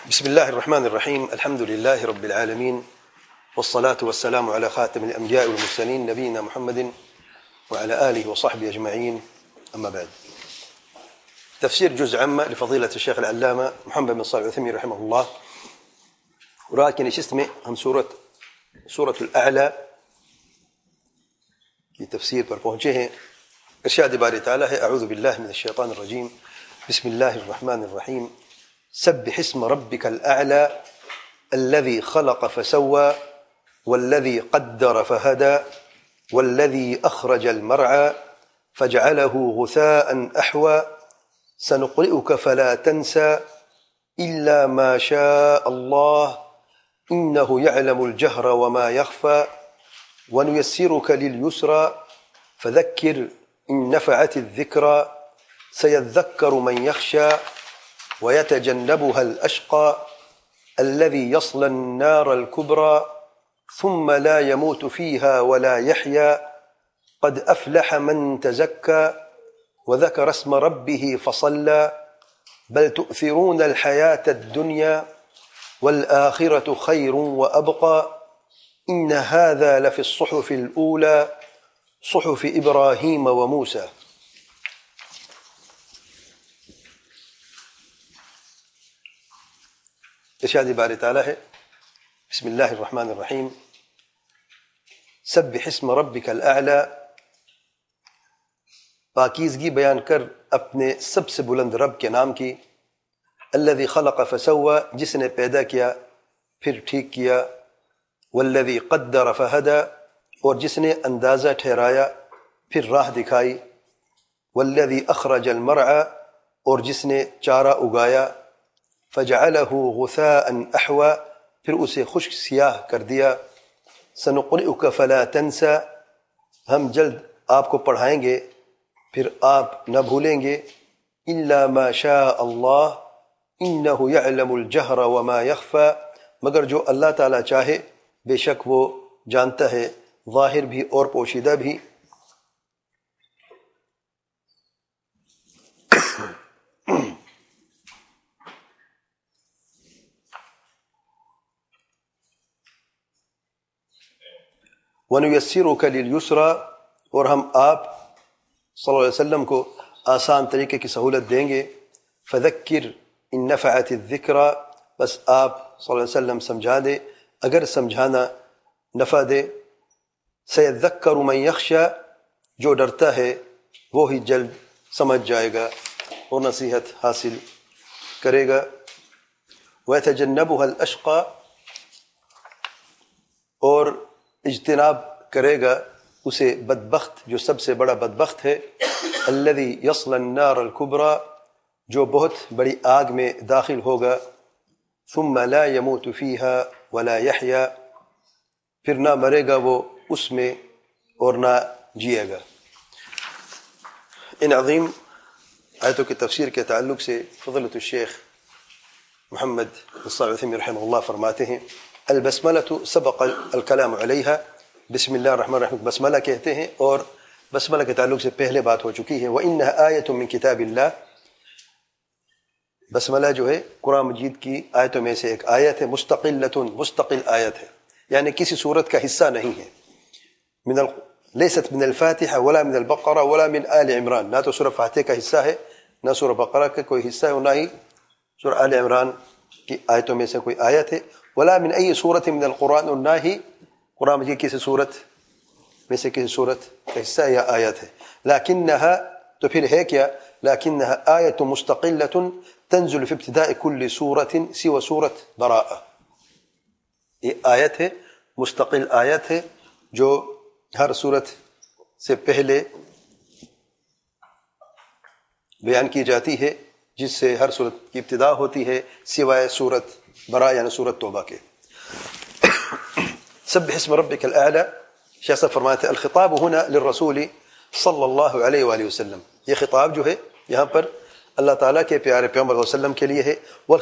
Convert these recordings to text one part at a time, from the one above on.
بسم الله الرحمن الرحيم. الحمد لله رب العالمين، والصلاة والسلام على خاتم الأنبياء والمرسلين نبينا محمد وعلى آله وصحبه أجمعين. أما بعد، تفسير جزء عامة لفضيلة الشيخ العلامة محمد بن صالح العثيمين رحمه الله. ولكن ايش اسمه هم سورة الأعلى في تفسير پر پہنچے ہیں. ارشاد باری تعالی ہے: اعوذ باللہ من الشیطان الرجیم، بسم اللہ الرحمن الرحیم. سبح اسم ربك الأعلى الذي خلق فسوى والذي قدر فهدى والذي أخرج المرعى فجعله غثاء أحوى سنقرئك فلا تنسى إلا ما شاء الله إنه يعلم الجهر وما يخفى ونيسرك لليسرى فذكر إن نفعت الذكرى سيذكر من يخشى ويتجنبها الأشقى الذي يصلى النار الكبرى ثم لا يموت فيها ولا يحيا قد أفلح من تزكى وذكر اسم ربه فصلى بل تؤثرون الحياة الدنيا والآخرة خير وأبقى إن هذا لفي الصحف الأولى صحف إبراهيم وموسى. ارشاد باری تعالی ہے: بسم اللہ الرحمن الرحیم. سبح اسم ربک الاعلی، پاکیزگی بیان کر اپنے سب سے بلند رب کے نام کی. الذی خلق فسوى، جس نے پیدا کیا پھر ٹھیک کیا. والذی قدر فہدى، اور جس نے اندازہ ٹھہرایا پھر راہ دکھائی. والذی اخرج المرعى، اور جس نے چارہ اگایا. فجعله غثاء احوى، پھر اسے خشک سیاہ کر دیا. سنقرئك فلا تنسى، ہم جلد آپ کو پڑھائیں گے پھر آپ نہ بھولیں گے. الا ما شاء اللہ انه يعلم الجهر وما يخفى، مگر جو اللہ تعالی چاہے بے شک وہ جانتا ہے ظاہر بھی اور پوشیدہ بھی. وَنُيَسِّرُكَ لِلْيُسْرَى، اور ہم آپ صلی اللہ علیہ وسلم کو آسان طریقے کی سہولت دیں گے. فَذَكِّرْ إِن نَفَعَتِ الذِّكْرَى، بس آپ صلی اللہ علیہ وسلم سمجھا دے اگر سمجھانا نفع دے. سَيَذَّكَّرُ مَن يَخْشَى، جو ڈرتا ہے وہ ہی جلد سمجھ جائے گا اور نصیحت حاصل کرے گا. وَيَتَجَنَّبُهَا الْأَشْقَى، اور اجتناب کرے گا اسے بدبخت جو سب سے بڑا بدبخت ہے. الذی یصلی النار الکبریٰ، جو بہت بڑی آگ میں داخل ہوگا. ثم لا يموت فیہا ولا یحیا، پھر نہ مرے گا وہ اس میں اور نہ جیے گا. ان عظیم آیتوں کی تفسیر کے تعلق سے فضیلۃ الشیخ محمد بن صالح العثیمین رحمہ اللہ فرماتے ہیں: البسملۃ سبق الکلام علیہا، بسم اللہ الرحمن الرحیم بسملہ کہتے ہیں اور بسملہ کے تعلق سے پہلے بات ہو چکی ہے. وَإِنَّهَا آیَةٌ مِّن کتاب اللہ، بسملہ جو ہے قرآن مجید کی آیتوں میں سے ایک آیت ہے. مستقل آیت ہے، یعنی کسی صورت کا حصہ نہیں ہے. لیست من الفاتحہ ولا من البقرہ ولا من آل عمران، نہ تو سورہ فاتحہ کا حصہ ہے نہ سورہ بقرہ کا کوئی حصہ ہے اور نہ ہی سورہ آل عمران کی آیتوں میں سے کوئی آیت ہے. ولا من ای صورت من القرآن، اور نہ ہی قرآن مجید کسی صورت میں سے کسی صورت کا حصہ یا آیت ہے. لیکنہا، تو پھر ہے کیا؟ لیکنہا آیت مستقلۃ تنزل فی ابتداء کل سورۃ سوى سورۃ براءہ، یہ آیت ہے مستقل آیت ہے جو ہر صورت سے پہلے بیان کی جاتی ہے، جس سے ہر صورت کی ابتدا ہوتی ہے سوائے سورت براء یعنی سورت توبہ کے. سبح اسم ربک الاعلی، شیخ صاحب فرماتے ہیں: الخطاب هنا للرسول صلی اللہ علیہ وآلہ وسلم، یہ خطاب جو ہے یہاں پر اللہ تعالیٰ کے پیارے پیغمبر صلی اللہ علیہ وسلم کے لیے ہے.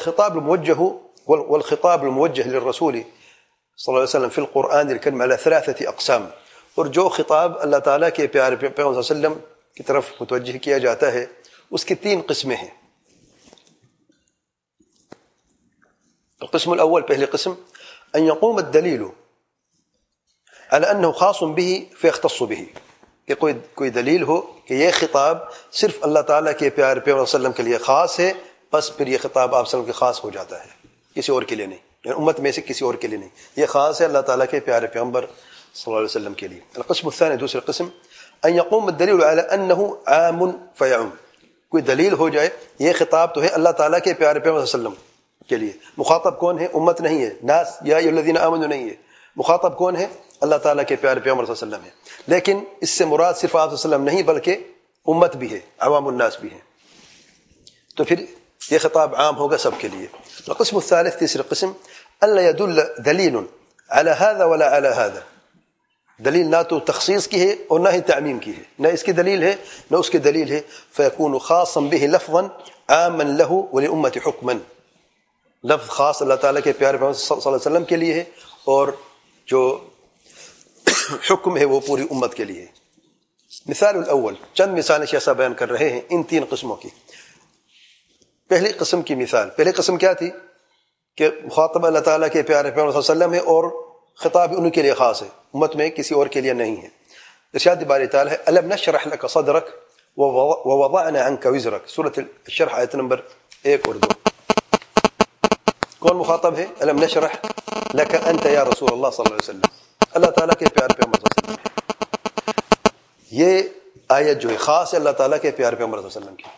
والخطاب الموجہ للرسول صلی اللہ علیہ وسلم فی القرآن الکریم علی ثلاثة اقسام، اور جو خطاب اللہ تعالیٰ کے پیارے پیغمبر صلی اللہ علیہ وسلم کی طرف متوجہ کیا جاتا ہے اس کی تین قسمیں ہیں. القسم الأول پہلے قسم أن يقوم الدليل على أنه خاص به فيختص به، کہ کوئی دلیل ہو کہ یہ خطاب صرف اللہ تعالیٰ کے پیارے پیغمبر صلی اللہ علیہ وسلم کے لیے خاص ہے، بس پھر یہ خطاب آپ صلی اللہ علیہ وسلم کے خاص ہو جاتا ہے، کسی اور کے لیے نہیں، یعنی امت میں سے کسی اور کے لیے نہیں، یہ خاص ہے اللہ تعالیٰ کے پیارے پیغمبر صلی اللہ علیہ وسلم کے لیے۔ القسم الثاني دوسرا قسم ان يقوم الدليل على انه عام فيعم، کوئی دلیل ہو جائے یہ خطاب تو ہے اللہ تعالیٰ کے پیارے پیغمبر صلی اللہ علیہ وسلم کے لیے، مخاطب کون ہے؟ امت نہیں ہے، ناس یا ایھا الذین آمنوا نہیں ہے، مخاطب کون ہے؟ اللہ تعالیٰ کے پیارے پیغمبر صلی اللہ علیہ وسلم ہے، لیکن اس سے مراد صرف آپ صلی اللہ علیہ وسلم نہیں بلکہ امت بھی ہے، عوام الناس بھی ہے، تو پھر یہ خطاب عام ہوگا سب کے لیے۔ القسم الثالث تیسرا قسم الا يدل دلیل على هذا ولا على هذا، دلیل نہ تو تخصیص کی ہے اور نہ ہی تعمیم کی ہے، نہ اس کی دلیل ہے نہ اس کی دلیل ہے، فیکون خاصا به لفظا عاما له وللامه حكما، لفظ خاص اللہ تعالیٰ کے پیارے پیغمبر صلی اللہ علیہ وسلم کے لیے ہے اور جو حکم ہے وہ پوری امت کے لیے ہے۔ مثال الاول، چند مثالیں شیخ صاحب بیان کر رہے ہیں ان تین قسموں کی۔ پہلی قسم کی مثال، پہلی قسم کیا تھی کہ مخاطب اللہ تعالیٰ کے پیارے پیغمبر صلی اللہ علیہ وسلم ہے اور خطاب ان کے لیے خاص ہے، امت میں کسی اور کے لیے نہیں ہے۔ ارشاد باری تعالیٰ ہے الم نشرح لك صدرك ووضعنا عنك وزرك، سورۃ الشرح آیت نمبر 1 اور 2۔ کون مخاطب ہے؟ الم نشرح لك انت یا رسول اللہ صلی اللہ علیہ وسلم، اللہ تعالیٰ کے پیارے پیغمبر صلی اللہ علیہ وسلم ہے۔ یہ آیت جو ہے خاص ہے اللہ تعالیٰ کے پیارے پیغمبر صلی اللہ علیہ وسلم کی،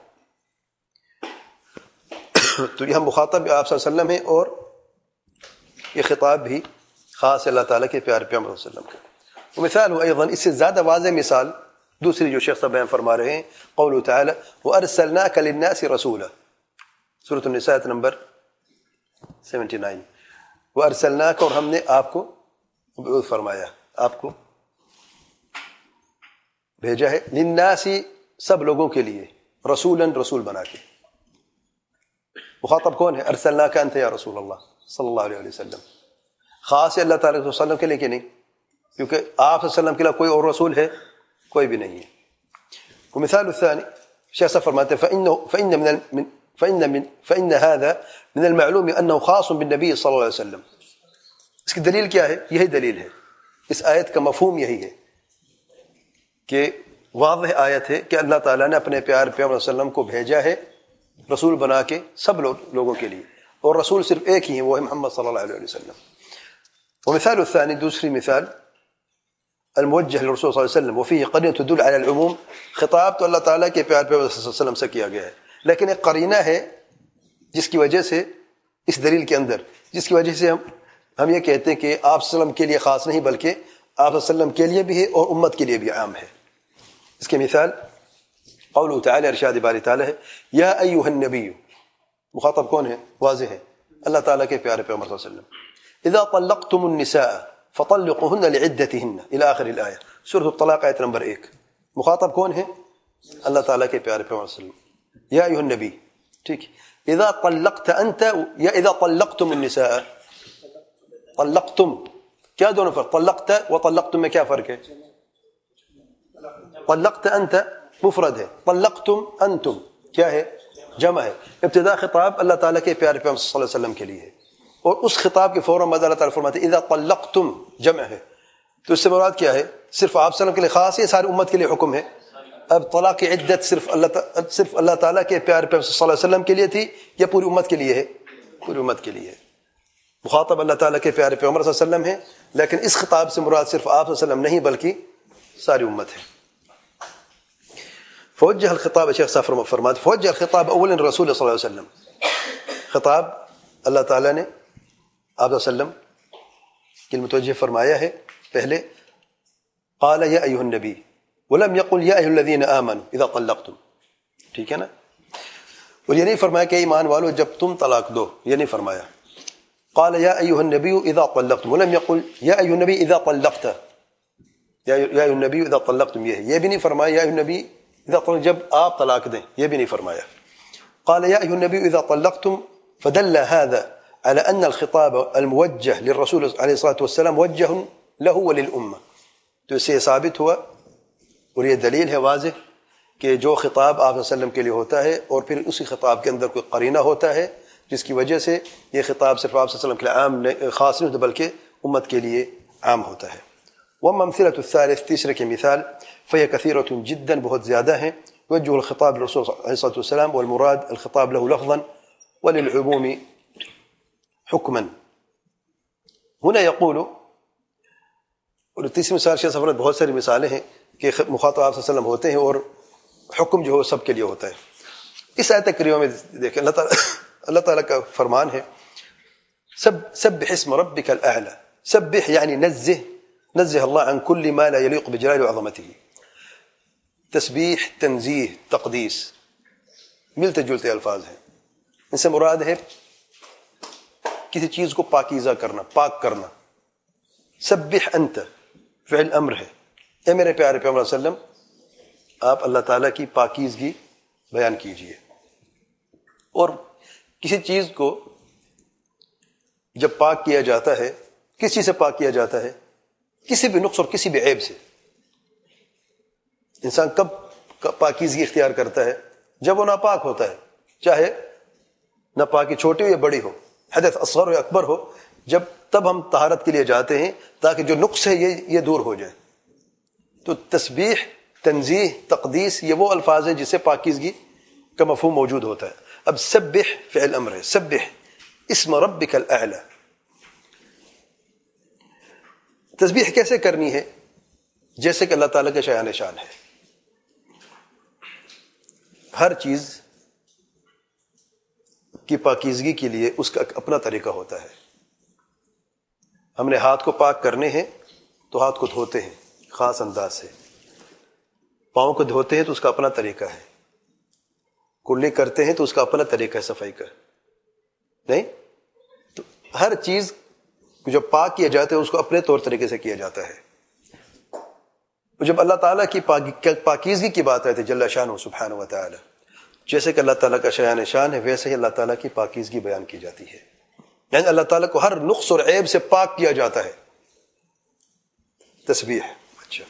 تو یہ مخاطب آپ صلی اللہ علیہ وسلم ہے اور یہ خطاب بھی خاص ہے اللہ تعالیٰ کے پیارے پیغمبر صلی اللہ علیہ وسلم کا۔ ومثال ایضا، اس سے زیادہ واضح مثال دوسری جو شیخ صاحب بیان فرما رہے ہیں، قوله تعالی وارسلناک للناس رسولا، سورۃ النساء آیت نمبر 79، وارسلناک، اور ہم نے آپ کو مبعوث فرمایا، آپ کو بھیجا ہے، للناس، سب لوگوں کے لیے، رسولا، رسول بنا کے۔ مخاطب کون ہے؟ ارسلناک انت یا رسول اللہ صلی اللہ علیہ وسلم، خاص ہے اللہ تعالیٰ علیہ وسلم کے لیے کہ نہیں؟ کیونکہ آپ صلی اللہ علیہ وسلم کے علاوہ کوئی اور رسول ہے؟ کوئی بھی نہیں ہے۔ ومثال الثاني، شیخ صاحب فرماتے ہیں فإن هذا من المعلوم أنه خاص بالنبي صلی اللہ علیہ وسلم، اس کی دلیل کیا ہے؟ یہی دلیل ہے، اس آیت کا مفہوم یہی ہے کہ واضح آیت ہے کہ اللہ تعالیٰ نے اپنے پیارے پیغمبر صلی اللہ علیہ وسلم کو بھیجا ہے رسول بنا کے سب لوگوں کے لیے، اور رسول صرف ایک ہی ہے، وہ ہے محمد صلی اللہ علیہ وسلم۔ ومثال الثاني، دوسری مثال الموجہ للرسول صلی اللہ علیہ وسلم وفيه قرینہ تدل علی العموم، خطاب تو اللہ تعالیٰ کے پیارے پیغمبر صلی اللہ علیہ وسلم سے کیا گیا ہے، لیکن ایک قرینہ ہے جس کی وجہ سے اس دلیل کے اندر، جس کی وجہ سے ہم یہ کہتے ہیں کہ آپ صلی اللہ علیہ وسلم کے لیے خاص نہیں بلکہ آپ صلی اللہ علیہ وسلم کے لیے بھی ہے اور امت کے لیے بھی عام ہے۔ اس کے مثال قوله تعالی، ارشاد باری تعالی ہے یا ایھا النبی، مخاطب کون ہے؟ واضح ہے، اللہ تعالیٰ کے پیارے پیغمبر صلی اللہ علیہ وسلم۔ اذا طلقتم النساء فطلقوهن لعدتهن الى آخر الآیہ، سورۃ الطلاق آیت نمبر 1۔ مخاطب کون ہے؟ اللہ تعالیٰ کے پیارے پیغمبر صلی اللہ علیہ وسلم، یا ایھا النبی، ٹھیک۔ اذا طلقت انت یا اذا طلقتم النساء، طلقتم کیا دونوں فرق؟ طلقت و طلقتم میں کیا فرق ہے؟ طلقت انت مفرد ہے، طلقتم انتم کیا ہے؟ جمع ہے۔ ابتدا خطاب اللہ تعالیٰ کے پیارے پیغمبر صلی اللہ علیہ وسلم کے لیے ہے، اور اس خطاب کے فوراً بعد اللہ تعالیٰ فرماتے ہیں اذا طلقتم، جمع ہے، تو اس سے مراد کیا ہے؟ صرف آپ صلی اللہ علیہ وسلم کے لیے خاص ہے، ساری امت کے لیے حکم ہے؟ اب طلاق کی عدت صرف اللہ تعالیٰ کے پیارے پیغمبر صلی اللہ علیہ وسلم کے لیے تھی یا پوری امت کے لیے ہے؟ پوری امت کے لیے ہے۔ مخاطب اللہ تعالیٰ کے پیارے پیغمبر صلی اللہ علیہ وسلم ہے، لیکن اس خطاب سے مراد صرف آپ صلی اللہ علیہ وسلم نہیں بلکہ ساری امت ہے۔ فوجہ الخطاب، شیخ صاحب فرماتے فوجہ الخطاب اولا رسول صلی اللہ علیہ وسلم، خطاب اللہ تعالیٰ نے آپ صلی اللہ علیہ وسلم کے متوجہ فرمایا ہے پہلے، قال یا ایھا النبی ولم يقل یا ایھا الذین آمنوا اذا طلقتم، ٹھیک ہے نا، اور یہ نہیں فرمایا کہ ایمان والو جب تم طلاق دو، یہ نہیں فرمایا۔ قال یا ایھا النبی اذا طلقتم ولم يقل یا ایھا النبی اذا طلقت، یا ایھا النبی اذا طلقتم، یہ بھی نہیں فرمایا یا ایھا النبی اذا طلقتم جب آپ طلاق دیں، یہ بھی نہیں فرمایا۔ قال یا ایھا النبی اذا طلقتم فدل هذا على أن الخطاب الموجه للرسول عليه الصلاة والسلام موجه له وللأمة، تو اس سے ثابت ہوا اور یہ دلیل ہے واضح کہ جو خطاب آپ صلی اللہ علیہ وسلم کے لیے ہوتا ہے اور پھر اسی خطاب کے اندر کوئی قرینہ ہوتا ہے جس کی وجہ سے یہ خطاب صرف آپ صلی اللہ علیہ وسلم کے لیے عام خاص نہیں ہوتا بلکہ امت کے لیے عام ہوتا ہے. وأما أمثلة الثالث تیسرے کے مثال فهي كثيرة جدا بہت زیادہ ہیں. يوجه الخطاب للرسول عليه الصلاة والسلام والمراد الخطاب له لفظا وللعموم حكما. هنا يقول اور تیسری مثال شیخ صفر بہت ساری مثالیں ہیں کہ مخاطب آپ صلی اللہ علیہ وسلم ہوتے ہیں اور حکم جو ہے سب کے لیے ہوتا ہے. اس آیت کریمہ میں دیکھیں اللہ تعالیٰ کا فرمان ہے سبح اسم ربک الاعلی. سبح یعنی نزہ اللہ عن کل ما لا یلیق بجلال وعظمتہ. تسبیح، تنزیہ، تقدیس ملتے جلتے الفاظ ہیں. ان سے مراد ہے کسی چیز کو پاکیزہ کرنا، پاک کرنا. سبح انت فعل امر ہے. اے میرے پیارے پیغمبر صلی اللہ علیہ وسلم آپ اللہ تعالیٰ کی پاکیزگی بیان کیجئے. اور کسی چیز کو جب پاک کیا جاتا ہے، کس چیز سے پاک کیا جاتا ہے؟ کسی بھی نقص اور کسی بھی عیب سے. انسان کب پاکیزگی اختیار کرتا ہے؟ جب وہ ناپاک ہوتا ہے، چاہے ناپاکی چھوٹی ہو یا بڑی ہو، حدث اصغر ہو یا اکبر ہو. جب تب ہم طہارت کے لیے جاتے ہیں تاکہ جو نقص ہے یہ دور ہو جائے. تو تسبیح، تنزیہ، تقدیس یہ وہ الفاظ ہیں جس سے پاکیزگی کا مفہوم موجود ہوتا ہے. اب سبح فعل امر ہے. سبح اسم ربک الاعلی. تسبیح کیسے کرنی ہے؟ جیسے کہ اللہ تعالیٰ کا شایان شان ہے. ہر چیز کی پاکیزگی کے لیے اس کا اپنا طریقہ ہوتا ہے. ہم نے ہاتھ کو پاک کرنے ہیں تو ہاتھ کو دھوتے ہیں خاص انداز سے. پاؤں کو دھوتے ہیں تو اس کا اپنا طریقہ ہے. کلی کرتے ہیں تو اس کا اپنا طریقہ ہے صفائی کا. نہیں تو ہر چیز جو پاک کیا جاتا ہے اس کو اپنے طور طریقے سے کیا جاتا ہے. جب اللہ تعالیٰ کی پاکیزگی کی بات آتی ہے جل شانہ سبحانہ و تعالی، جیسے کہ اللہ تعالیٰ کا شایان شان ہے ویسے ہی اللہ تعالیٰ کی پاکیزگی بیان کی جاتی ہے. یعنی اللہ تعالیٰ کو ہر نقص اور عیب سے پاک کیا جاتا ہے. تسبیح. اچھا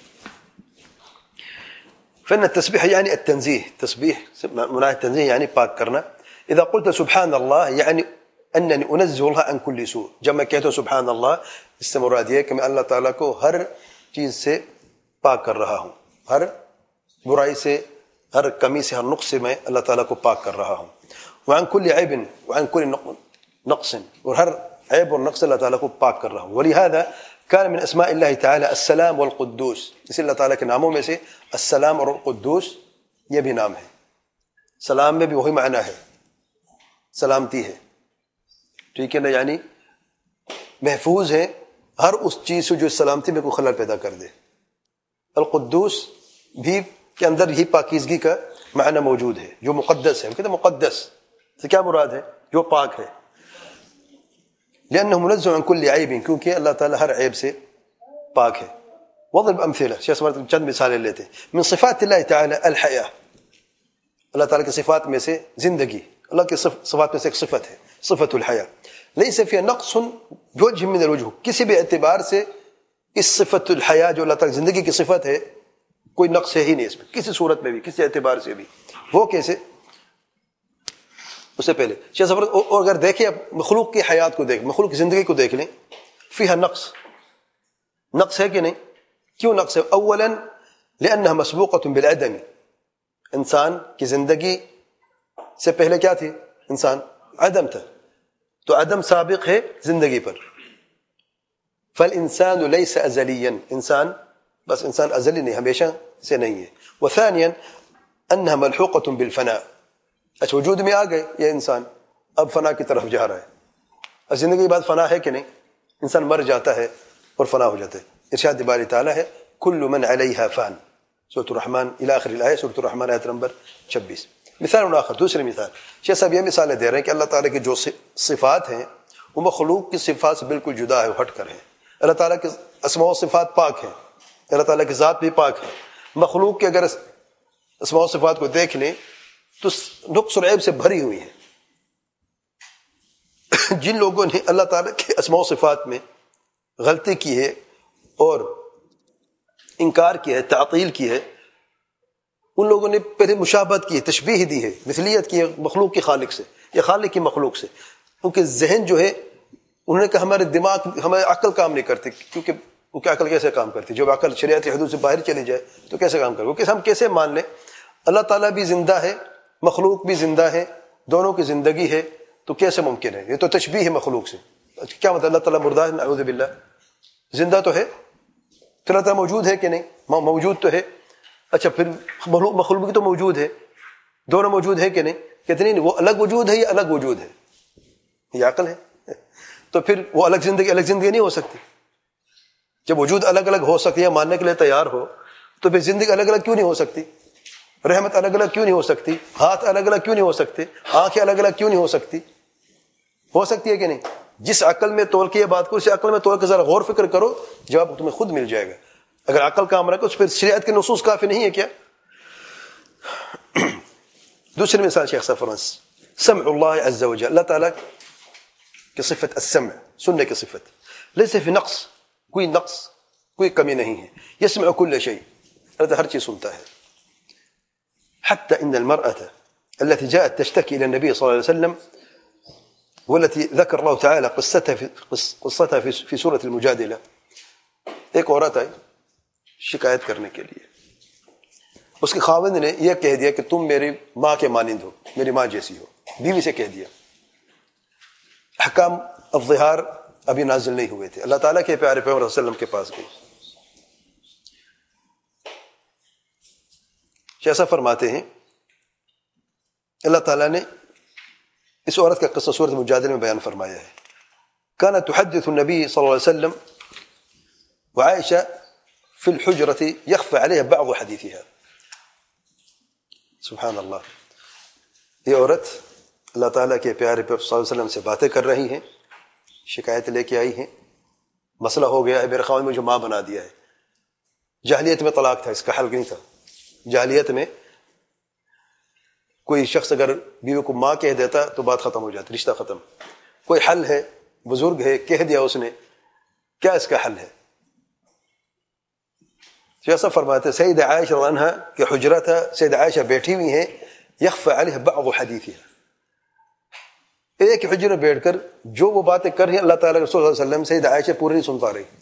فإن التسبيح يعني التنزيه. تسبيح مناهي التنزيه يعني پاک کرنا. إذا قلت سبحان الله يعني أنني أنزه الله عن كل سوء. جب میں کہتا ہوں سبحان اللہ اس سے مراد یہ کہ میں اللہ تعالیٰ کو ہر چیز سے پاک کر رہا ہوں، ہر برائی سے، ہر کمی سے، ہر نقص سے میں اللہ تعالیٰ کو پاک کر رہا ہوں. وعن كل عيب وعن كل نقص، اور ہر عیب اور نقص اللہ تعالیٰ کو پاک کر رہا ہوں. ولهذا كان من اسماء الله تعالى السلام والقدوس. اس اللہ تعالیٰ کے ناموں میں سے السلام اور قدوس یہ بھی نام ہے. سلام میں بھی وہی معنی ہے، سلامتی ہے، ٹھیک ہے نا، یعنی محفوظ ہے ہر اس چیز سے جو سلامتی میں کوئی خلل پیدا کر دے. القدوس بھی کے اندر یہی پاکیزگی کا معنی موجود ہے، جو مقدس ہے. ہم کہتے ہیں مقدس سے کیا مراد ہے؟ جو پاک ہے. لأنه منزه عن كل عیب، کیونکہ اللہ تعالیٰ ہر عیب سے پاک ہے. وضرب امثلہ، شیخ صاحب چند مثالیں لیتے ہیں. من صفات اللہ تعالی الحیاء، اللہ تعالیٰ کی صفات میں سے زندگی، اللہ کی صفات میں سے ایک صفت ہے صفت الحیاء. لیس فی نقص بوجہ من الوجوہ، کسی بھی اعتبار سے اس صفت الحیاء جو اللہ تعالیٰ کی زندگی کی صفت ہے کوئی نقص ہے ہی نہیں اس میں، کسی صورت میں بھی، کسی اعتبار سے بھی. وہ کیسے؟ اس سے پہلے شیخ صفر اور اگر دیکھیں مخلوق کی حیات کو دیکھ، مخلوق کی زندگی کو دیکھ لیں، فیہا نقص، نقص ہے کہ نہیں؟ کیوں نقص ہے؟ اولا لانها مسبوقۃ بالعدم، انسان کی زندگی سے پہلے کیا تھی؟ انسان عدم تھا، تو عدم سابق ہے زندگی پر. فالانسان لیس ازلیا، انسان بس انسان ازلی نہیں، ہمیشہ سے نہیں ہے. وثانیا انها ملحوقۃ بالفناء، اچھا وجود میں آ گئے یہ انسان، اب فنا کی طرف جا رہا ہے. اب زندگی کے بعد فنا ہے کہ نہیں؟ انسان مر جاتا ہے اور فنا ہو جاتا ہے. ارشاد باری تعالیٰ ہے کل من علیہا فان، سورۃ الرحمن الی آخر الآیہ، سورۃ الرحمن آیت نمبر 26. مثال آخر، دوسری مثال شیخ صاحب یہ مثالیں دے رہے ہیں کہ اللہ تعالیٰ کی جو صفات ہیں وہ مخلوق کی صفات سے بالکل جدا ہے، ہٹ کر ہیں. اللہ تعالیٰ کے اسماء و صفات پاک ہیں، اللہ تعالیٰ کی ذات بھی پاک ہے. مخلوق کے اگر اسماء و صفات کو دیکھ لیں تو نقص اور عیب سے بھری ہوئی ہیں. جن لوگوں نے اللہ تعالیٰ کے اسماء و صفات میں غلطی کی ہے اور انکار کیا ہے، تعطیل کی ہے، ان لوگوں نے پہلے مشابہت کی ہے، تشبیہ دی ہے، مثلیت کی ہے مخلوق کے خالق سے. یا خالق کی مخلوق سے؟ کیونکہ ذہن جو ہے انہوں نے کہا ہمارے دماغ ہماری عقل کام نہیں کرتی، کیونکہ عقل کیسے کام کرتی؟ جب عقل شریعت حدود سے باہر چلی جائے تو کیسے کام کرے؟ کیونکہ ہم کیسے مان لیں اللہ تعالیٰ بھی زندہ ہے، مخلوق بھی زندہ ہے، دونوں کی زندگی ہے، تو کیسے ممکن ہے؟ یہ تو تشبیہ ہے مخلوق سے۔ کیا مطلب اللہ تعالیٰ مردہ ہے؟ نعوذ باللہ، زندہ تو ہے، پھر اللہ تعالیٰ موجود ہے کہ نہیں؟ موجود تو ہے۔ اچھا پھر مخلوق بھی تو موجود ہے، دونوں موجود ہے کہ نہیں؟ کہتے نہیں وہ الگ وجود ہے، یہ الگ وجود ہے، یہ عقل ہے۔ تو پھر وہ الگ زندگی نہیں ہو سکتی؟ جب وجود الگ الگ ہو سکتی ہے، ماننے کے لیے تیار ہو، تو پھر زندگی الگ الگ کیوں نہیں ہو سکتی؟ رحمت الگ الگ کیوں نہیں ہو سکتی؟ ہاتھ الگ الگ کیوں نہیں ہو سکتے؟ آنکھیں الگ الگ کیوں نہیں ہو سکتی؟ ہو سکتی ہے کہ نہیں؟ جس عقل میں تول کے یہ بات کو، اس عقل میں تول کے ذرا غور فکر کرو، جواب تمہیں خود مل جائے گا۔ اگر عقل کام رکھو تو پھر شریعت کے نصوص کافی نہیں ہے کیا؟ دوسری مثال شیخ صاحب سمع اللہ عز وجل، اللہ تعالیٰ کی صفت السمع، سننے کی صفت، لیس فی نقص، کوئی نقص کوئی کمی نہیں ہے، یسمع کل شیء، اللہ تعالیٰ ہر چیز سنتا ہے۔ حتى ان المرأة التي جاءت تشتكي الى النبي صلى الله عليه وسلم والتي ذكر الله تعالى قصتها في سورة المجادلة، ایک عورت آئی شکایت کرنے کے لیے، اس کے خاوند نے یہ کہہ دیا کہ تم میری ماں کے مانند ہو، میری ماں جیسی ہو، بیوی سے کہہ دیا۔ احکام الظہار ابھی نازل نہیں ہوئے تھے، اللہ تعالیٰ کے پیارے پیغمبر صلی اللہ علیہ وسلم کے پاس گئی۔ جیسا فرماتے ہیں اللہ تعالیٰ نے اس عورت کا قصہ سورۃ المجادلہ میں بیان فرمایا ہے۔ كانت تحدث النبي صلی اللہ علیہ وسلم وعائشہ في الحجرة يخفى عليها بعض حديثها۔ سبحان اللہ، یہ عورت اللہ تعالیٰ کے پیارے پیغمبر صلی اللہ علیہ وسلم سے باتیں کر رہی ہیں، شکایت لے کے آئی ہیں، مسئلہ ہو گیا ہے، میرے خاوند مجھے ماں بنا دیا ہے۔ جاہلیت میں طلاق تھا، اس کا حل نہیں تھا۔ جاہلیت میں کوئی شخص اگر بیوی کو ماں کہہ دیتا تو بات ختم ہو جاتی، رشتہ ختم۔ کوئی حل ہے، بزرگ ہے، کہہ دیا اس نے، کیا اس کا حل ہے؟ جیسا فرماتے سید عائشہ رضی اللہ عنہا کہ حجرہ تھا، سید عائشہ بیٹھی ہوئی ہیں، یخفى علیہ بعض حدیثها، ایک حجرے میں بیٹھ کر جو وہ باتیں کر رہی ہیں اللہ تعالیٰ رسول صلی اللہ علیہ وسلم سید عائشہ پوری نہیں سن پا رہی۔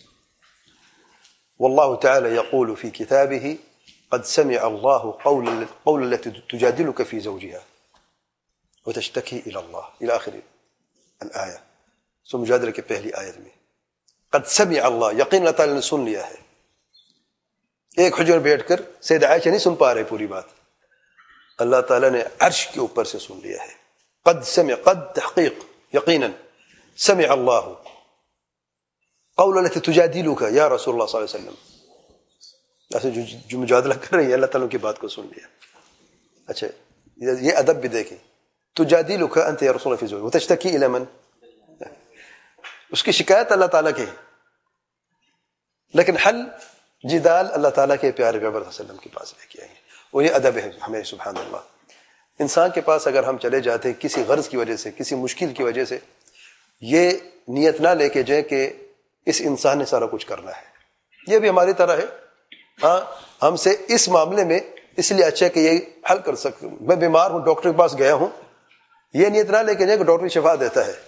واللہ تعالی یقول فی کتابہ قد سمع اللہ قول التي تجادلك في زوجها وتشتكي الى اللہ الى آخر الآیہ۔ سو مجادلہ کی پہلی آیت میں قد سمع اللہ، یقین اللہ تعالیٰ نے سن لیا ہے۔ ایک حجر بیٹھ کر سید عائشہ نہیں سن پا رہے پوری بات، اللہ تعالیٰ نے عرش کے اوپر سے سن لیا ہے۔ قد سمع، قد تحقیق، یقینا، سمع اللہ قول التي تجادلك یا رسول اللہ صلی اللہ علیہ وسلم، ایسے جو مجادلہ کر رہی ہے اللہ تعالیٰ کی بات کو سن لیا۔ اچھا یہ ادب بھی دیکھیں، تجادلك انت یا رسول اللہ فی زوجک وتشتکی الی من، اس کی شکایت اللہ تعالیٰ کی ہے، لیکن حل جدال اللہ تعالیٰ کے پیارے پیغمبر صلی اللہ علیہ وسلم کے پاس لے کے آئے ہیں، اور یہ ادب ہے ہمیں۔ سبحان اللہ، انسان کے پاس اگر ہم چلے جاتے ہیں کسی غرض کی وجہ سے، کسی مشکل کی وجہ سے، یہ نیت نہ لے کے جائیں کہ اس انسان نے سارا کچھ کرنا ہے۔ یہ بھی ہماری طرح ہے، ہاں ہم سے اس معاملے میں اس لیے اچھا کہ یہ حل کر سکتے، میں بیمار ہوں ڈاکٹر کے پاس گیا ہوں، یہ نیت نہ لے کے جائیں کہ ڈاکٹر شفا دیتا ہے،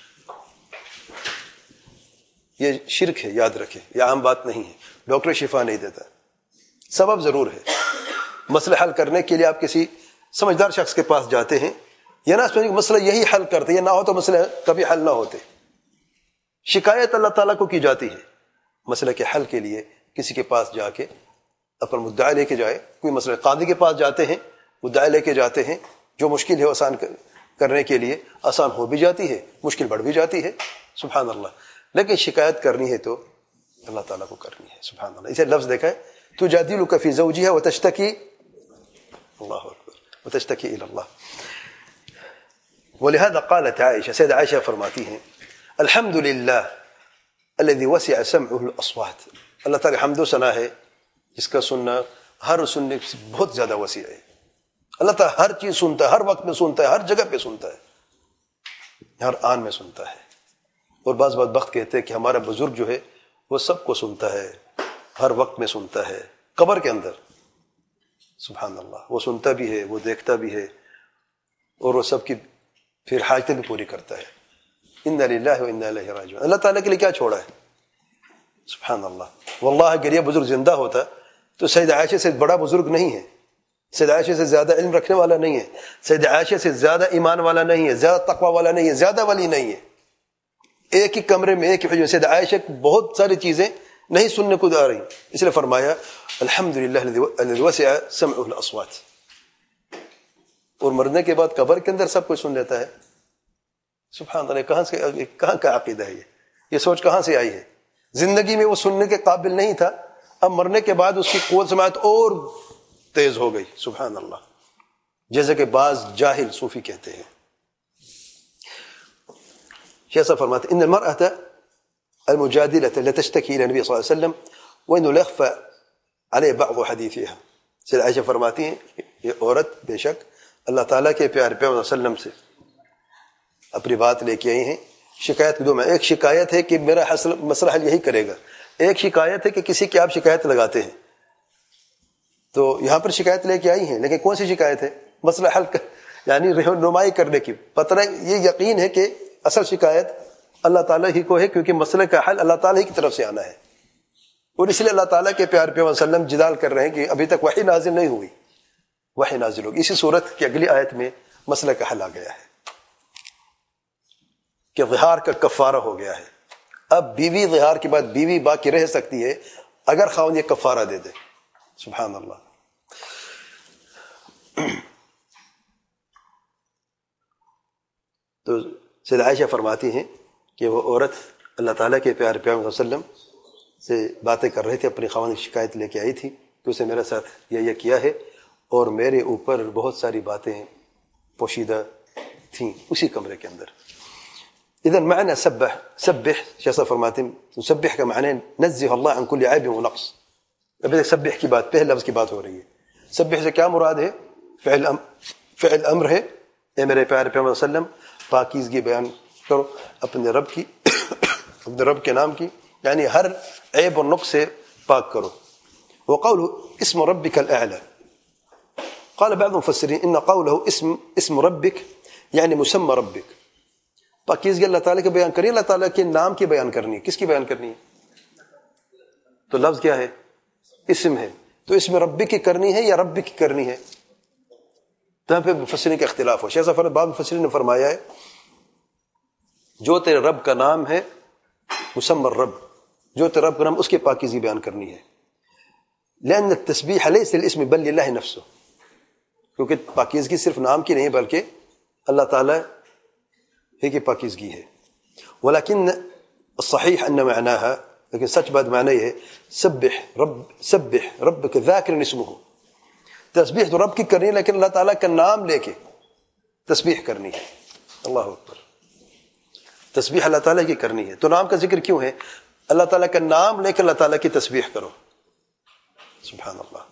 یہ شرک ہے، یاد رکھیں، یہ عام بات نہیں ہے، ڈاکٹر شفا نہیں دیتا، سبب ضرور ہے۔ مسئلہ حل کرنے کے لیے آپ کسی سمجھدار شخص کے پاس جاتے ہیں، یہ نہ سمجھیں کہ مسئلہ یہی حل کرتے، یہ نہ ہو تو مسئلہ کبھی حل نہ ہوتے۔ شکایت اللہ تعالیٰ کو کی جاتی ہے، مسئلہ کے حل کے لیے کسی کے پاس جا کے اپنا مدعا لے کے جائے، کوئی مسئلہ قاضی کے پاس جاتے ہیں، مدعا لے کے جاتے ہیں، جو مشکل ہے آسان کرنے کے لیے آسان ہو بھی جاتی ہے، مشکل بڑھ بھی جاتی ہے، سبحان اللہ، لیکن شکایت کرنی ہے تو اللہ تعالیٰ کو کرنی ہے، سبحان اللہ۔ اسے لفظ دیکھا ہے تجادلک فی زوجها وتشتکی، اللہ اکبر، وتشتکی الی اللہ۔ ولہذا قالت عائشہ، سید عائشہ فرماتی ہیں الحمد للہ الذی وسع سمعہ الاصوات، اللہ تعالیٰ حمد و ثنا ہے جس کا سننا ہر سننے سے بہت زیادہ وسیع ہے۔ اللہ تعالیٰ ہر چیز سنتا ہے، ہر وقت میں سنتا ہے، ہر جگہ پہ سنتا ہے، ہر آن میں سنتا ہے۔ اور بعض وقت کہتے ہیں کہ ہمارا بزرگ جو ہے وہ سب کو سنتا ہے، ہر وقت میں سنتا ہے، قبر کے اندر، سبحان اللہ، وہ سنتا بھی ہے، وہ دیکھتا بھی ہے، اور وہ سب کی پھر حاجتیں بھی پوری کرتا ہے. انا للہ و انا الیہ راجعون. اللہ تعالیٰ کے لیے کیا چھوڑا ہے؟ سبحان اللہ. واللہ اگر یہ بزرگ زندہ ہوتا تو سید عائشہ سے بڑا بزرگ نہیں ہے, سید عائشہ سے زیادہ علم رکھنے والا نہیں ہے, سید عائشہ سے زیادہ ایمان والا نہیں ہے, زیادہ تقوی والا نہیں ہے, زیادہ ولی نہیں ہے. ایک ہی کمرے میں ایک ہی حجرے میں سید عائشہ بہت ساری چیزیں نہیں سننے کو آ رہی, اس لیے فرمایا الحمدللہ الذی وسع سمعہ الاصوات. اور مرنے کے بعد قبر کے اندر سب کچھ سن لیتا ہے. سبحان اللہ. کہاں کا عقیدہ ہے یہ سوچ کہاں سے آئی ہے؟ زندگی میں وہ سننے کے قابل نہیں تھا, اب مرنے کے بعد اس کی قوت سماعت اور تیز ہو گئی. سبحان اللہ. جیسے کہ بعض جاہل صوفی کہتے ہیں. شیخ صاحب فرماتے ان المرأة المجادلة لتشتكي الى النبي صلی اللہ علیہ وسلم وانه لا يخفى عليه بعض حديثها. سید عائشہ فرماتی ہیں یہ عورت بے شک اللہ تعالیٰ کے پیارے پیغمبر صلی اللہ علیہ وسلم سے اپنی بات لے کے آئی ہیں. شکایت دو میں, ایک شکایت ہے کہ میرا مسئلہ حل یہی کرے گا, ایک شکایت ہے کہ کسی کی آپ شکایت لگاتے ہیں. تو یہاں پر شکایت لے کے آئی ہیں, لیکن کون سی شکایت ہے؟ مسئلہ حل یعنی رہنمائی کرنے کی. پتہ یہ یقین ہے کہ اصل شکایت اللہ تعالیٰ ہی کو ہے, کیونکہ مسئلے کا حل اللہ تعالیٰ ہی کی طرف سے آنا ہے. اور اس لیے اللہ تعالیٰ کے پیارے پیغمبر صلی اللہ علیہ وسلم جدال کر رہے ہیں کہ ابھی تک وحی نازل نہیں ہوئی, وحی نازل ہوگی. اسی صورت کی اگلی آیت میں مسئلہ کا حل آ گیا ہے کہ ظہار کا کفارہ ہو گیا ہے. اب بیوی ظہار کے بعد بیوی باقی رہ سکتی ہے اگر خاوند یہ کفارہ دے دے. سبحان اللہ. تو سید عائشہ فرماتی ہیں کہ وہ عورت اللہ تعالیٰ کے پیارے پیغمبر صلی اللہ علیہ وسلم سے باتیں کر رہے تھے, اپنی خاوند کی شکایت لے کے آئی تھی کہ اسے میرے ساتھ یہ کیا ہے اور میرے اوپر بہت ساری باتیں پوشیدہ تھیں اسی کمرے کے اندر. اذن معنی سبح شیخ صاحب فرماتے ہیں سبح کا معنی نزہ اللہ عن کل عیب و نقص. ابھی سبح کی بات, پہلے لفظ کی بات ہو رہی ہے. سبح سے کیا مراد ہے؟ فعل امر ہے. اے میرے پیارے پیغمبر صلی اللہ علیہ وسلم پاکیزگی بیان کرو اپنے رب کی, اپنے رب کے نام کی, یعنی ہر عیب و نقص سے پاک کرو. وقوله اسم ربك الاعلى. قال بعض المفسرين ان قوله اسم ربك يعني مسمى ربك. پاکیزگی اللہ تعالیٰ کے بیان کرنی, اللہ تعالیٰ کے نام کی بیان کرنی. کس کی بیان کرنی ہے؟ تو لفظ کیا ہے؟ اسم ہے. تو اسم ربک کی کرنی ہے یا ربک کی کرنی ہے؟ تو یہاں پہ مفسرین کا اختلاف ہو. شیخ صاحب بعض مفسرین نے فرمایا ہے جو تیرے رب کا نام ہے مسمى الرب, جو تیرے رب کا نام اس کی پاکیزگی بیان کرنی ہے. لأن التسبیح لیس للاسم بل للہ نفسه, کیونکہ پاکیزگی صرف نام کی نہیں بلکہ اللہ تعالیٰ ہی کی پاکیزگی ہے. ولكن الصحيح ان معناها, لیکن سچ بات معنی ہے سبح ربک ذاکر اسمه. تسبیح تو رب کی کرنی ہے لیکن اللہ تعالیٰ کا نام لے کے تسبیح کرنی ہے. اللہ اکبر. تسبیح اللہ تعالیٰ کی کرنی ہے. تو نام کا ذکر کیوں ہے؟ اللہ تعالیٰ کا نام لے کے اللہ تعالیٰ کی تسبیح کرو. سبحان اللہ.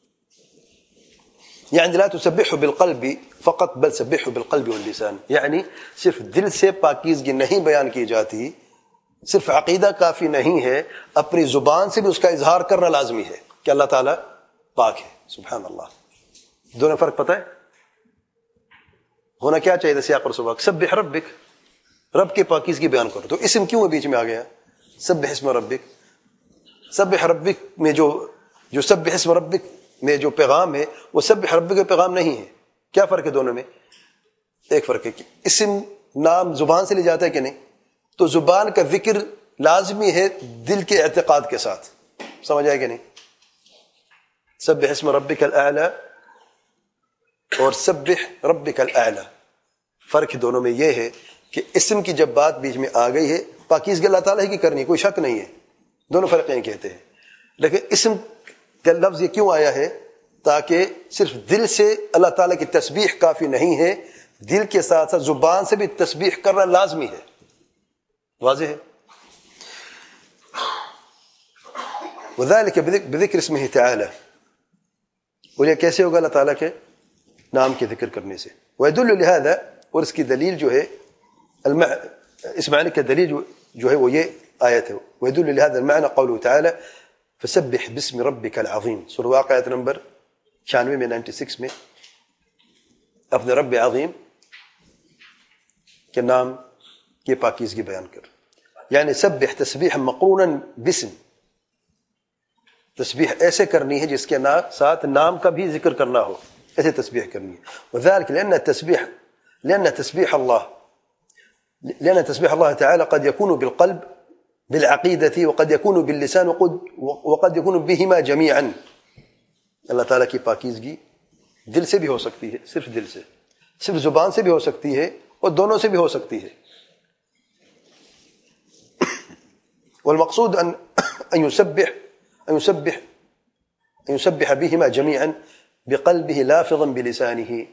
یعنی لا تسبحوا بالقلب فقط بل سبحوا بالقلب واللسان. یعنی صرف دل سے پاکیزگی نہیں بیان کی جاتی, صرف عقیدہ کافی نہیں ہے, اپنی زبان سے بھی اس کا اظہار کرنا لازمی ہے کہ اللہ تعالیٰ پاک ہے. سبحان اللہ. دونوں فرق پتہ ہے ہونا کیا چاہیے؟ سیاق اور سباق. سبح ربک, رب کے پاکیزگی بیان کرو. تو اسم کیوں بیچ میں آ گیا؟ سبح اسم ربک. سبح ربک میں جو سبح اسم ربک میں جو پیغام ہے وہ سبح ربک کا پیغام نہیں ہے. کیا فرق ہے دونوں میں؟ ایک فرق ہے کہ اسم نام زبان سے لے جاتا ہے کہ نہیں, تو زبان کا ذکر لازمی ہے دل کے اعتقاد کے ساتھ. سمجھ آئے کہ نہیں؟ سبح اسم ربک الاعلی اور سبح ربک الاعلی, فرق دونوں میں یہ ہے کہ اسم کی جب بات بیچ میں آ گئی ہے پاکیزگی اللہ تعالیٰ کی کرنی, کوئی شک نہیں ہے, دونوں فرق نہیں کہتے ہیں. لیکن اسم کا لفظ یہ کیوں آیا ہے؟ تاکہ صرف دل سے اللہ تعالیٰ کی تسبیح کافی نہیں ہے, دل کے ساتھ ساتھ زبان سے بھی تسبیح کرنا لازمی ہے. واضح ہے؟ وذلك بذکر اسمہ تعالی. اور یہ کیسے ہوگا؟ اللہ تعالیٰ کے نام کے ذکر کرنے سے. ويدل لهذا, اور اس کی دلیل جو ہے اس معنی کا دلیل جو ہے وہ یہ آیت ہے. ويدل لهذا المعنى قوله تعالى فسبح باسم ربك العظیم. سورہ واقعہ آیت نمبر 96 میں 96 میں اپنے رب عظیم کے نام کی پاکیزگی بیان کر. یعنی سبح تسبیح مقرونا باسم، تسبیح ایسے کرنی ہے جس کے ساتھ نام کا بھی ذکر کرنا ہو، ایسے تسبیح کرنی ہے. وذلك لأن تسبيح الله تعالى قد يكون بالقلب بالعقيدة وقد يكون باللسان وقد يكون بهما جميعا. اللہ تعالیٰ کی پاکیزگی دل سے بھی ہو سکتی ہے، صرف دل سے، صرف زبان سے بھی ہو سکتی ہے، اور دونوں سے بھی ہو سکتی ہے. والمقصود أن يسبح بهما جميعا بقلبه لافظا بلسانه.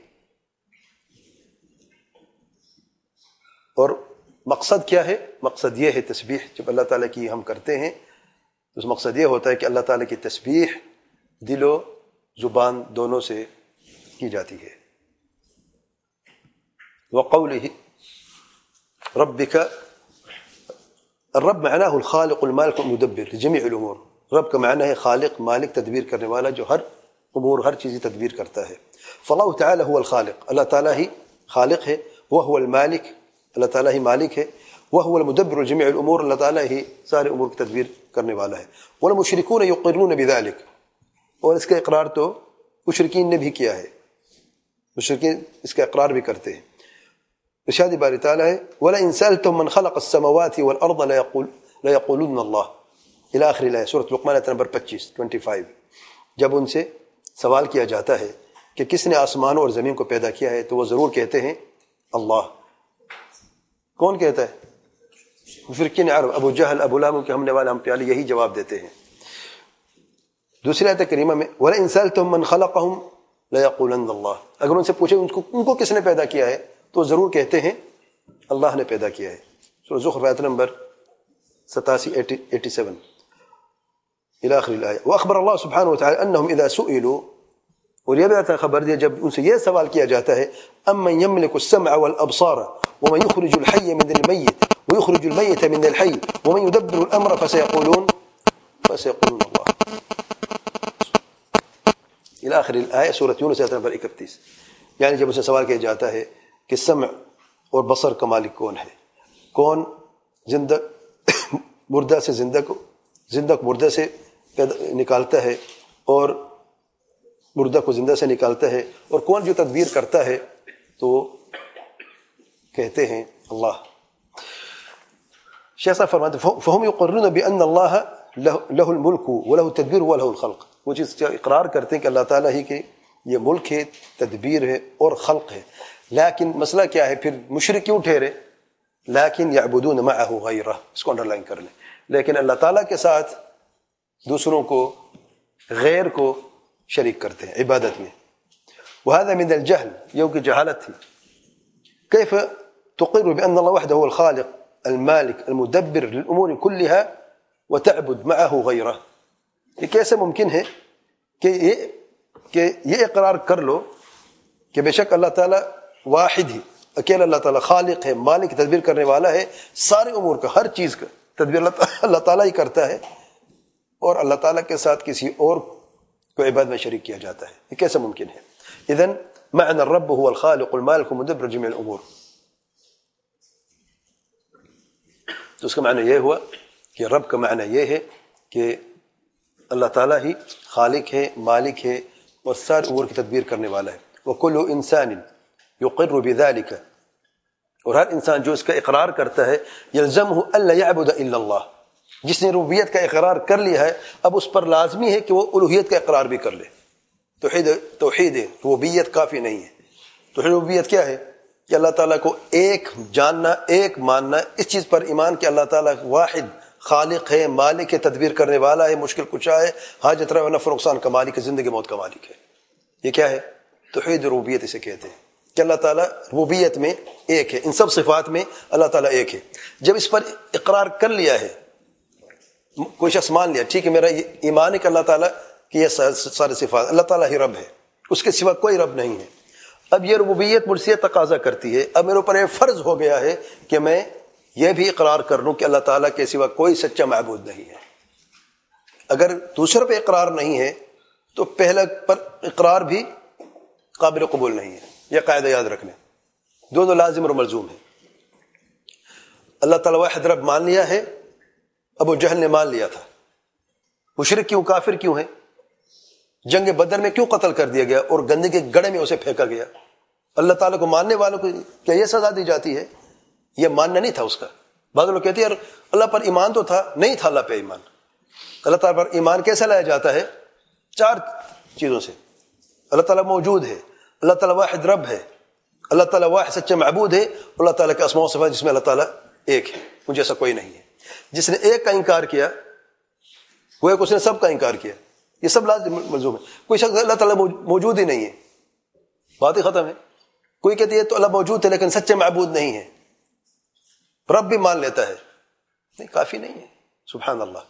اور مقصد کیا ہے؟ مقصد یہ ہے تسبیح جب اللہ تعالیٰ کی ہم کرتے ہیں تو مقصد یہ ہوتا ہے کہ اللہ تعالیٰ کی تسبیح دل و زبان دونوں سے کی جاتی ہے. وقوله ربك، الرب معناه الخالق المالك المدبر لجميع الامور. رب کا معنی ہے خالق، مالک، تدبیر کرنے والا، جو ہر امور، ہر چیز تدبیر کرتا ہے. فالله تعالی هو الخالق، اللہ تعالیٰ ہی خالق ہے. وهو المالک، اللہ تعالیٰ ہی مالک ہے. وهو المدبر جميع الامور، اللہ تعالیٰ ہی سارے امور کی تدبیر کرنے والا ہے. والمشركون يقرون بذلك، اور اس کا اقرار تو مشرکین نے بھی کیا ہے، مشرکین اس کا اقرار بھی کرتے ہیں. ارشاد باری تعالیٰ ہے وَلَئِن سَأَلْتُم مَّن خَلَقَ السَّمَاوَاتِ وَالْأَرْضَ لَيَقُولُنَّ اللَّهُ الى آخر الآیہ، سورۃ لقمان آیت نمبر 25. جب ان سے سوال کیا جاتا ہے کہ کس نے آسمانوں اور زمین کو پیدا کیا ہے تو وہ ضرور کہتے ہیں اللہ. کون کہتا ہے؟ مشرکین عرب، ابو جہل، ابو لہب کے ہمنے والے ہم پیالے یہی جواب دیتے ہیں. دوسری آیت کریمہ میں وَلَئِن سَأَلْتُم مَّن خَلَقَهُمْ لَيَقُولَنَّ اللَّهُ، اگر ان سے پوچھے ان کو کس نے پیدا کیا ہے تو ضرور کہتے ہیں اللہ نے پیدا کیا ہے. سورۃ زخرف آیت نمبر 87 الى آخر الآیہ. واخبر اللہ سبحانہ وتعالی انہم اذا سئلوا، اور یہ بھی خبر دیا جب ان سے یہ سوال کیا جاتا ہے امن یملک السمع والابصار ومن يخرج الحي من الميت ويخرج الميت من الحي ومن يدبر الامر فسيقولون اللہ الى آخر الآیہ، سورۃ یونس آیت نمبر 31. یعنی جب اسے سوال کیا جاتا ہے کہ سمع اور بصر کا مالک کون ہے، کون زندہ مردہ سے زندہ کو مردہ سے نکالتا ہے اور مردہ کو زندہ سے نکالتا ہے، اور کون جو تدبیر کرتا ہے، تو کہتے ہیں اللہ. شیخ صاحب فرماتے ہیں فہم یقرون بان اللہ لہ الملک ولہ التدبیر ولہ الخلق، وہ چیز اقرار کرتے ہیں کہ اللہ تعالیٰ ہی کے یہ ملک ہے، تدبیر ہے اور خلق ہے. لیکن مسئلہ کیا ہے؟ پھر مشرک کیوں ٹھہرے؟ لیکن یعبدون معه غیرہ، اس کو انڈر لائن کر لیں. لیکن اللہ تعالیٰ کے ساتھ دوسروں کو، غیر کو شریک کرتے ہیں عبادت میں. وهذا من الجهل، یہ کہ جہالت تھی. كيف تقر بأن الله وحده هو الخالق المالك المدبر للأمور كلها وتعبد معه غيره؟ یہ کیسے ممکن ہے کہ یہ اقرار کر لو کہ بے شک اللہ تعالیٰ واحد ہے، اکیلا اللہ تعالیٰ خالق ہے، مالک، تدبیر کرنے والا ہے، سارے امور کا، ہر چیز کا تدبیر اللہ تعالیٰ ہی کرتا ہے، اور اللہ تعالیٰ کے ساتھ کسی اور کو عبادت میں شریک کیا جاتا ہے. یہ کیسے ممکن ہے؟ اذن معنى الرب هو الخالق المالك المدبر جميع الامور. تو اس کا معنی یہ ہوا کہ رب کا معنی یہ ہے کہ اللہ تعالیٰ ہی خالق ہے، مالک ہے اور سارے امور کی تدبیر کرنے والا ہے. وَكُلُّ إِنسَانٍ يُقِرُّ بِذَلِكَ، اور ہر انسان جو اس کا اقرار کرتا ہے يَلْزَمْهُ أَلَّا يَعْبُدَ إِلَّا اللَّهِ، جس نے ربوبیت کا اقرار کر لیا ہے اب اس پر لازمی ہے کہ وہ الوہیت کا اقرار بھی کر لے. توحید ربوبیت کافی نہیں ہے. توحید ربوبیت کیا ہے؟ کہ اللہ تعالیٰ کو ایک جاننا، ایک ماننا، اس چیز پر ایمان کہ اللہ تعالیٰ واحد خالق ہے، مالک ہے، تدبیر کرنے والا ہے، مشکل کشا ہے، حاجت روا نفع نقصان کا مالک ہے، زندگی موت کا مالک ہے. یہ کیا ہے؟ توحید ربوبیت اسے کہتے ہیں کہ اللہ تعالیٰ ربوبیت میں ایک ہے، ان سب صفات میں اللہ تعالیٰ ایک ہے. جب اس پر اقرار کر لیا ہے، کوئی شخص مان لیا ٹھیک ہے میرا ایمان ہے کہ اللہ تعالیٰ کی یہ سارے صفات، اللہ تعالیٰ ہی رب ہے، اس کے سوا کوئی رب نہیں ہے. اب یہ ربوبیت مجھ سے تقاضا کرتی ہے، اب میرے اوپر یہ فرض ہو گیا ہے کہ میں یہ بھی اقرار کر لوں کہ اللہ تعالیٰ کے سوا کوئی سچا معبود نہیں ہے. اگر دوسرے پہ اقرار نہیں ہے تو پہلا پر اقرار بھی قابل قبول نہیں ہے. یہ قاعدہ یاد رکھنا، دونوں لازم اور ملزوم ہے. اللہ تعالیٰ واحد رب مان لیا ہے، ابو جہل نے مان لیا تھا. مشرک کیوں، کافر کیوں ہے؟ جنگ بدر میں کیوں قتل کر دیا گیا اور گندے کے گڑھے میں اسے پھینکا گیا؟ اللہ تعالیٰ کو ماننے والوں کو کیا یہ سزا دی جاتی ہے؟ یہ ماننا نہیں تھا اس کا. بعض لوگ کہتے ہیں یار اللہ پر ایمان تو تھا، نہیں تھا اللہ پہ ایمان. اللہ تعالیٰ پر ایمان کیسے لایا جاتا ہے؟ 4 چیزوں سے. اللہ تعالیٰ موجود ہے، اللہ تعالیٰ واحد رب ہے، اللہ تعالیٰ واحد سچے معبود ہے، اللہ تعالیٰ کے اسماء و صفات جس میں اللہ تعالیٰ ایک ہے، ان جیسا کوئی نہیں ہے. جس نے ایک کا انکار کیا وہ ایک، اس نے سب کا انکار کیا. یہ سب لازم ملزوم ہے. کوئی شخص اللہ تعالیٰ موجود ہی نہیں ہے، بات ہی ختم ہے. کوئی کہتی ہے تو اللہ موجود ہے لیکن سچے معبود نہیں ہے، رب بھی مان لیتا ہے، نہیں کافی نہیں ہے. سبحان اللہ.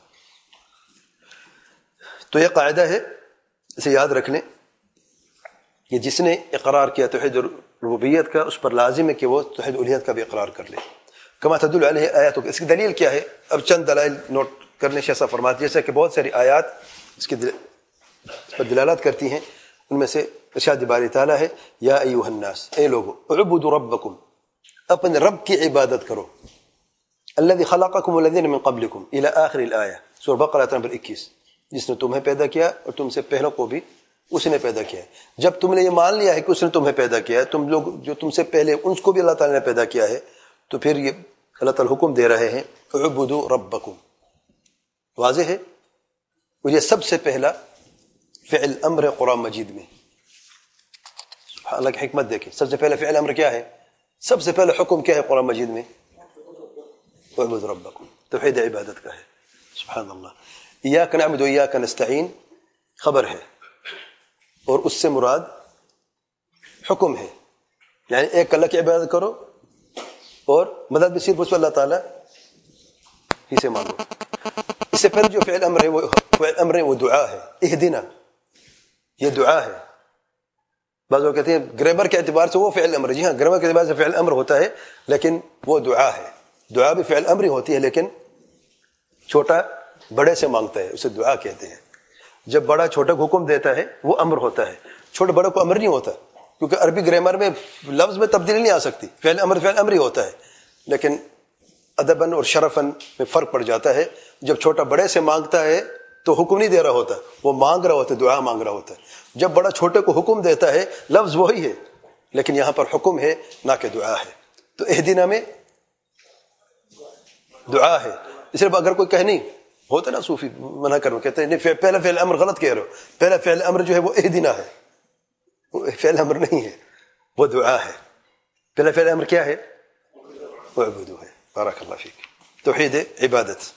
تو یہ قاعدہ ہے، اسے یاد رکھ لیں کہ جس نے اقرار کیا توحید ربوبیت کا اس پر لازم ہے کہ وہ توحید الوہیت کا بھی اقرار کر لے. کما تدل علیہ آیات. اس کی دلیل کیا ہے؟ اب چند دلائل نوٹ کرنے شیخ صاحب فرماتے ہیں جیسا کہ بہت ساری آیات اس پر دلالات کرتی ہیں. ان میں سے ارشاد باری تعالیٰ ہے یا ایھا الناس، اے لوگو، اعبدوا ربکم، اپنے رب کی عبادت کرو، الذی خلقکم والذین من قبلکم الی آخر الآیہ، سورہ بقرہ نمبر 21. جس نے تمہیں پیدا کیا اور تم سے پہلوں کو بھی اس نے پیدا کیا ہے. جب تم نے یہ مان لیا ہے کہ اس نے تمہیں پیدا کیا ہے، تم لوگ جو تم سے پہلے ان کو بھی اللہ تعالیٰ نے پیدا کیا ہے، تو پھر یہ اللہ تعالیٰ حکم دے رہے ہیں اعبدوا ربکم. واضح ہے. اور یہ سب سے پہلا فعل امر قرآن مجید میں. سبحان اللہ کی حکمت دیکھیں، سب سے پہلا فعل امر کیا ہے؟ سب سے پہلا حکم کیا ہے قرآن مجید میں؟ اعبدوا ربکم، توحید عبادت کا ہے. سبحان اللہ. ایاک نعبد و ایاک نستعین خبر ہے اور اس سے مراد حکم ہے، یعنی ایک اللہ کی عبادت کرو اور مدد بھی صرف اس اللہ تعالیٰ ہی سے مانگو. اس سے پہلے جو فعل امر ہے وہ دعا ہے. اہدنا، یہ دعا ہے. بعض لوگ کہتے ہیں گرامر کے اعتبار سے وہ فعل امر ہے. جی ہاں، گرامر کے اعتبار سے فعل امر ہوتا ہے لیکن وہ دعا ہے. دعا بھی فعل امر ہی ہوتی ہے لیکن چھوٹا بڑے سے مانگتا ہے، اسے دعا کہتے ہیں. جب بڑا چھوٹے کو حکم دیتا ہے وہ امر ہوتا ہے، چھوٹے بڑے کو امر نہیں ہوتا، کیونکہ عربی گرامر میں لفظ میں تبدیلی نہیں آ سکتی. فعل امر ہی ہوتا ہے لیکن ادباً اور شرفاً میں فرق پڑ جاتا ہے. جب چھوٹا بڑے سے مانگتا ہے تو حکم نہیں دے رہا ہوتا، وہ مانگ رہا ہوتا ہے، دعا مانگ رہا ہوتا ہے. جب بڑا چھوٹے کو حکم دیتا ہے لفظ وہی ہے لیکن یہاں پر حکم ہے نہ کہ دعا ہے. تو اہدنا میں دعا ہے. اس لیے اگر کوئی کہنی ہوتا نا صوفی منع کرو، کہتے ہیں نہیں پہلا فعل امر غلط کہہ رہے ہو، پہلا فعل امر جو ہے وہ اہدنا ہے، وہ فعل امر نہیں ہے، وہ دعا ہے. پہلا فعل امر کیا ہے؟ وہ عبودو ہے. بارک اللہ فیک. توحید عبادت.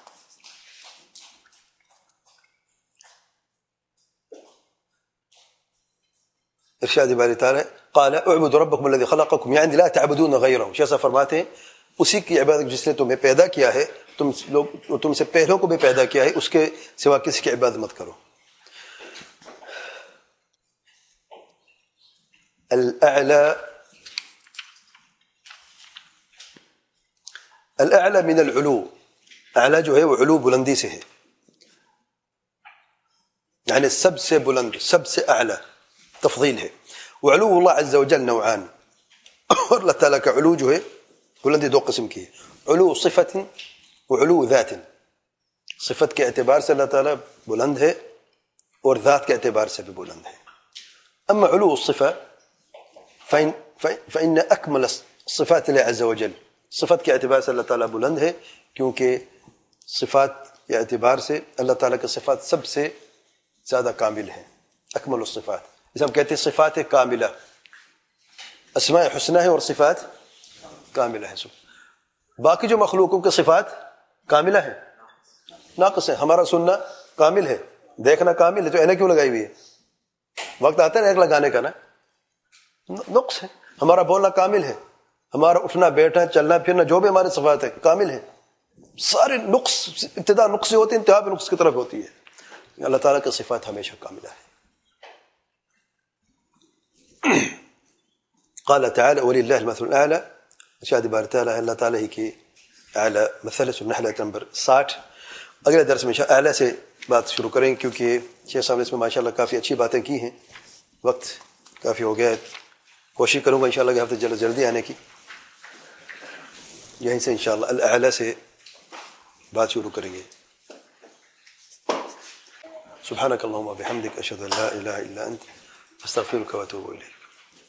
ارشاد باری تعالی قال اعبدوا ربکم الذی خلقکم، یعنی لا تعبدون غیرہ. شیخ صاحب فرماتے ہیں اسی کی عبادت جس نے تمہیں پیدا کیا ہے، تم سے پہلوں کو بھی پیدا کیا ہے، اس کے سوا کسی کی عبادت مت کرو. الاعلی من العلو، اعلی جو ہے وہ علو بلندی سے ہے، یعنی سب سے بلند، سب سے اعلی تفضیل ہے. وعلو اللہ عز وجل نوعان، اور اللہ تعالیٰ کا علو جو ہے بلندی 2 قسم کی ہے. علو صفت وعلو ذات. صفت کے اعتبار سے اللہ تعالیٰ بلند ہے اور ذات کے اعتبار سے بھی بلند ہے. اما علو الصفة فإن اکمل صفات اللہ عز وجل، صفت کے اعتبار سے اللہ تعالیٰ بلند ہے کیونکہ صفات کے اعتبار سے اللہ تعالیٰ کی صفات سب سے زیادہ کامل ہیں. اکمل الصفات، جسے ہم کہتے ہیں صفات کاملہ، اسماء حسنہ ہے اور صفات کاملہ ہے. باقی جو مخلوقوں کے صفات کاملہ ہے، ناقص ہے. ہمارا سننا کامل ہے، دیکھنا کامل ہے، تو عینک کیوں لگائی ہوئی ہے؟ وقت آتا ہے نا عینک لگانے کا نا، نقص ہے. ہمارا بولنا کامل ہے، ہمارا اٹھنا بیٹھنا چلنا پھرنا جو بھی ہمارے صفات ہے کامل ہے. سارے نقص ابتدا نقص سے ہوتے ہیں، انتہا بھی نقص کی طرف ہوتی ہے. اللہ تعالیٰ کی صفات ہمیشہ کاملہ ہے. قال تعالی وللہ المثل الاعلی. ارشاد باری تعالی اللہ تعالیٰ ہی کی اعلی مثل. النحل نمبر 60. اگلے درس میں اعلی سے بات شروع کریں گے کیونکہ شیخ صاحب نے اس میں ماشاءاللہ کافی اچھی باتیں کی ہیں. وقت کافی ہو گیا ہے، کوشش کروں گا انشاءاللہ کہ ہفتے جلدی آنے کی. یہیں سے انشاءاللہ الاعلی سے بات شروع کریں گے. سبحانک اللہم و بحمدک اشہد ان لا الہ الا انت استغفرک و اتوب الیک.